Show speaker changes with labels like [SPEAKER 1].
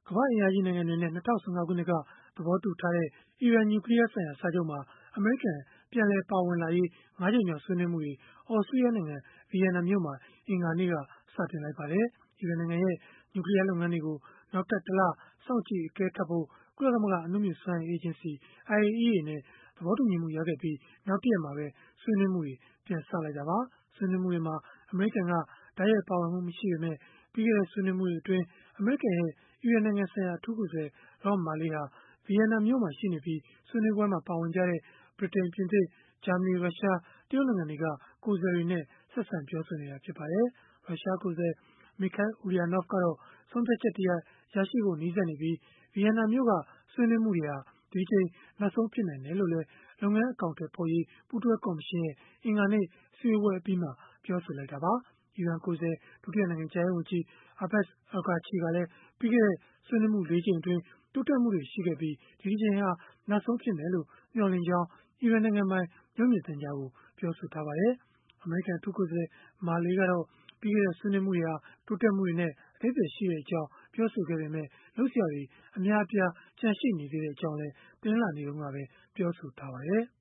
[SPEAKER 1] ကမ္ဘာ့အင်အားကြီးနိုင်ငံတွေနဲ့ ၂၀၁၅ ခုနှစ်က သဘောတူထားတဲ့ အီရန်နျူကလီးယားဆိုင်ရာ စာချုပ်မှာ အမေရိကန် ပြန်လည်ပါဝင်လာရေး ၅ ကြိမ်မြောက် ဆွေးနွေးမှုတွေ သြစတြီးယားနိုင်ငံ ဗီယန်နာမြို့မှာ အင်္ဂါနေ့က စတင်လိုက်ပါတယ်။ အီရန်နိုင်ငံရဲ့ နျူကလီးယား လုပ်ငန်းတွေကို နောက်ထပ် ၁ လ စောင့်ကြည့်အကဲခတ်ဖို့ ကုလသမဂ္ဂ အနုမြူစွမ်းအင် အေဂျင်စီ (IAEA) နဲ့ သဘောတူညီမှုရခဲ့ပြီး နောက်တရက်မှာပဲ ဆွေးနွေးမှုတွေ ပြန်စလိုက်တာပါ။ ဆွေးနွေးမှုတွေမှာ အမေရိကန်က တိုက်ရိုက်ပါဝင်မှု မရှိပေမဲ့ ပြီးခဲ့တဲ့ ဆွေးနွေးမှုတွေအတွင်း အမေရိကန်ရဲ့ အီရန်နိုင်ငံဆိုင်ရာ အထူးကိုယ်စားလှယ် Rob Malley ဟာ ဗီယန်နာမြို့မှာ ရှိနေပြီး ဆွေးနွေးပွဲမှာ ပါဝင်ကြတဲ့ ဗြိတိန်၊ ပြင်သစ်၊ ဂျာမနီ၊ ရုရှား၊ တရုတ်နိုင်ငံတွေက ကိုယ်စားလှယ်တွေနဲ့ ဆက်ဆံပြောဆိုနေတာ ဖြစ်ပါတယ်။ ရုရှားကိုယ်စားလှယ် Mikhail Ulyanov ကတော့ ဆုံးဖြတ်ချက်တရပ် ရရှိဖို့ နီးစပ်နေပြီး ဗီယန်နာမြို့က ဆွေးနွေးမှုတွေဟာ ဒီတကြိမ်နောက်ဆုံး ဖြစ်နိုင်တယ်လို့လည်း လုပ်ငန်းအကောင်အထည်ဖော်ရေး ပူးတွဲကော်မရှင်ရဲ့ အင်္ဂါနေ့ အစည်းအဝေးပွဲအပြီးမှာ ပြောဆိုလိုက်တာပါ။ အီရန်ကိုယ်စားလှယ် ဒုတိယနိုင်ငံခြားရေးဝန်ကြီး Abbas Argachಿ ကလည်း ပြီးခဲ့တဲ့ ဆွေးနွေးမှု ၄ ကြိမ်အတွင်း တိုးတက်မှုတွေ ရှိခဲ့ပြီး ဒီတကြိမ်ဟာ နောက်ဆုံးဖြစ်မယ်လို့ မျှော်လင့်ကြောင်း အီရန်နိုင်ငံပိုင် ရုပ်မြင်သံကြားကို ပြောဆိုထားပါတယ်။ အမေရိကန် အထူးကိုယ်စားလှယ် Malley ကတော့ ပြီးခဲ့တဲ့ ဆွေးနွေးမှုတွေဟာ တိုးတက်မှုတွေနဲ့ အဓိပ္ပါယ်ရှိကြောင်း ပြောဆိုခဲ့ပေမဲ့ လုပ်စရာတွေ အများအပြား ကျန်ရှိနေသေးကြောင်းလည်း တနင်္လာနေ့တုန်းကပဲ ပြောဆိုထားပါတယ်။